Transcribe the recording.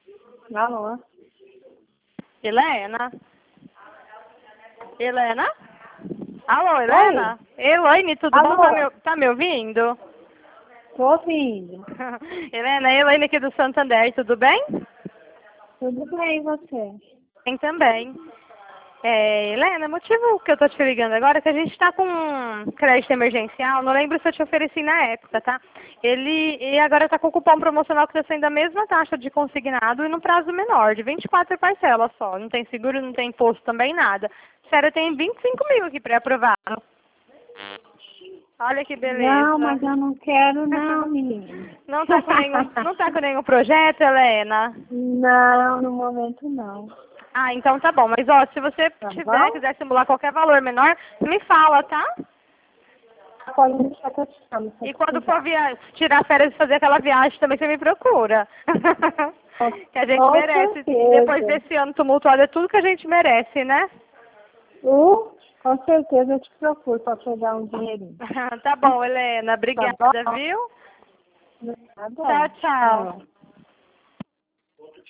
Alô? Helena? Helena? Alô, Helena? Elaine, tudo Alô? bom? Tá me ouvindo? Tô ouvindo. Helena, Elaine aqui do Santander, tudo bem? Tudo bem, e você? Bem também. Helena, o motivo que eu tô te ligando agora é que a gente tá com crédito emergencial, não lembro se eu te ofereci na época, tá? E agora tá com o cupom promocional que tá sendo a mesma taxa de consignado e no prazo menor, de 24 parcelas só. Não tem seguro, não tem imposto também, nada. Sério, tem 25 mil aqui pré-aprovado. Olha que beleza. Não, mas eu não quero não, menina. Não tá com nenhum projeto, Helena? Não, no momento não. Ah, então tá bom. Mas ó, se você Tá bom? quiser simular qualquer valor menor, me fala, tá? Pode deixar que eu te chamo. Se E eu quando for precisar. tirar férias e fazer aquela viagem também, você me procura. Que a gente Com merece. Depois certeza. desse ano tumultuado, é tudo que a gente merece, né? Com certeza eu te procuro para pegar um dinheirinho. Tá bom, Helena. Tá Obrigada, bom? viu? Tá bom. Tchau, tchau. Tchau.